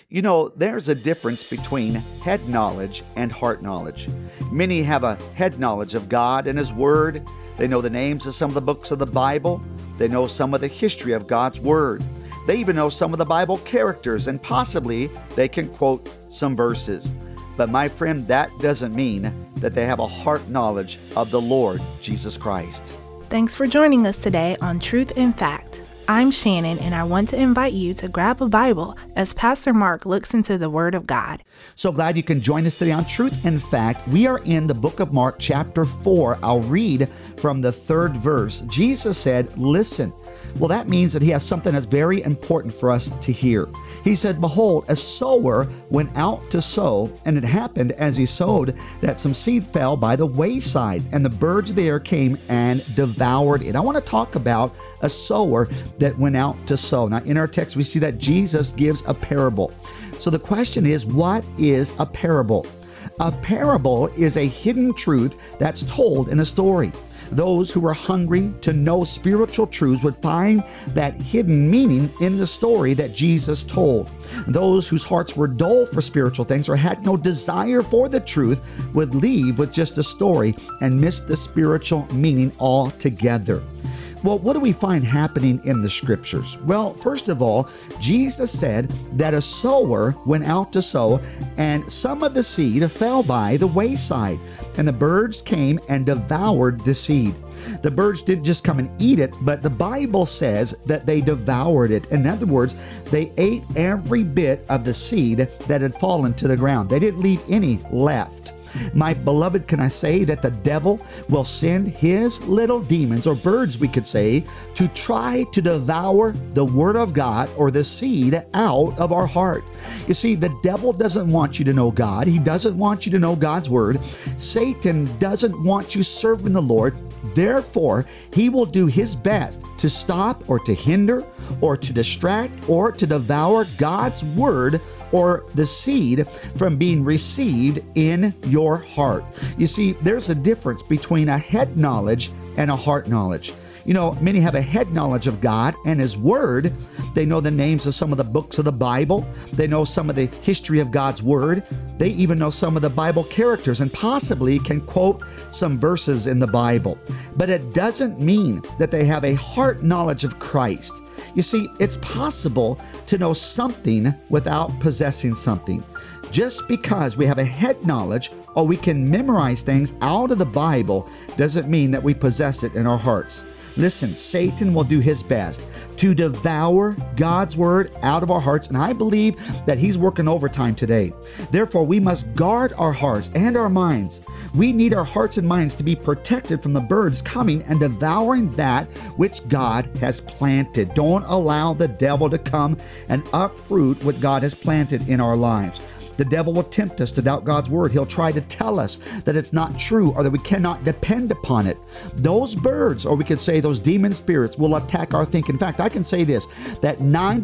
You know, there's a difference between head knowledge and heart knowledge. Many have a head knowledge of God and His Word. They know the names of some of the books of the Bible. They know some of the history of God's Word. They even know some of the Bible characters, and possibly they can quote some verses. But my friend, that doesn't mean that they have a heart knowledge of the Lord Jesus Christ. Thanks for joining us today on Truth in Fact. I'm Shannon, and I want to invite you to grab a Bible as Pastor Mark looks into the Word of God. So glad you can join us today on Truth in Fact. We are in the book of Mark, chapter 4. I'll read from the 3rd verse. Jesus said, "Listen." Well, that means that He has something that's very important for us to hear. He said, "Behold, a sower went out to sow, and it happened as he sowed that some seed fell by the wayside, and the birds there came and devoured it." I want to talk about a sower that went out to sow. Now, in our text, we see that Jesus gives a parable. So the question is, what is a parable? A parable is a hidden truth that's told in a story. Those who were hungry to know spiritual truths would find that hidden meaning in the story that Jesus told. Those whose hearts were dull for spiritual things or had no desire for the truth would leave with just a story and miss the spiritual meaning altogether. Well, what do we find happening in the scriptures? Well, first of all, Jesus said that a sower went out to sow, and some of the seed fell by the wayside, and the birds came and devoured the seed. The birds didn't just come and eat it, but the Bible says that they devoured it. In other words, they ate every bit of the seed that had fallen to the ground. They didn't leave any left. My beloved, can I say that the devil will send his little demons, or birds we could say, to try to devour the Word of God or the seed out of our heart. You see, the devil doesn't want you to know God. He doesn't want you to know God's Word. Satan doesn't want you serving the Lord. Therefore, he will do his best to stop or to hinder or to distract or to devour God's Word or the seed from being received in your heart. You see, there's a difference between a head knowledge and a heart knowledge. You know, many have a head knowledge of God and His Word. They know the names of some of the books of the Bible. They know some of the history of God's Word. They even know some of the Bible characters and possibly can quote some verses in the Bible. But it doesn't mean that they have a heart knowledge of Christ. You see, it's possible to know something without possessing something. Just because we have a head knowledge or we can memorize things out of the Bible doesn't mean that we possess it in our hearts. Listen, Satan will do his best to devour God's Word out of our hearts, and I believe that he's working overtime today. Therefore, we must guard our hearts and our minds. We need our hearts and minds to be protected from the birds coming and devouring that which God has planted. Don't allow the devil to come and uproot what God has planted in our lives. The devil will tempt us to doubt God's Word. He'll try to tell us that it's not true or that we cannot depend upon it. Those birds, or we could say those demon spirits, will attack our thinking. In fact, I can say this, that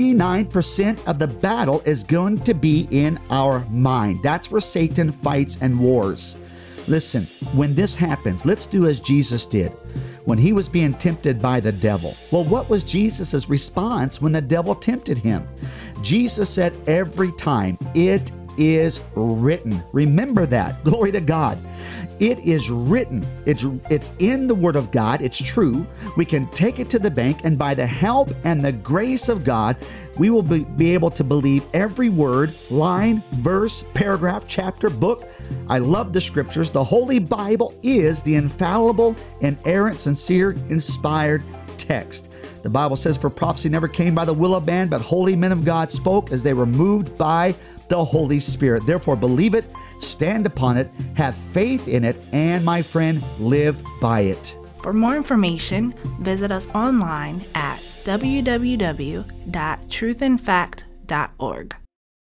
99% of the battle is going to be in our mind. That's where Satan fights and wars. Listen, when this happens, let's do as Jesus did when He was being tempted by the devil. Well, what was Jesus' response when the devil tempted Him? Jesus said every time, "It is written." Remember that. Glory to God. It is written. It's in the Word of God. It's true. We can take it to the bank, and by the help and the grace of God, we will be able to believe every word, line, verse, paragraph, chapter, book. I love the Scriptures. The Holy Bible is the infallible, inerrant, sincere, inspired text. The Bible says, "For prophecy never came by the will of man, but holy men of God spoke as they were moved by the Holy Spirit." Therefore, believe it, stand upon it, have faith in it, and, my friend, live by it. For more information, visit us online at www.truthinfact.org.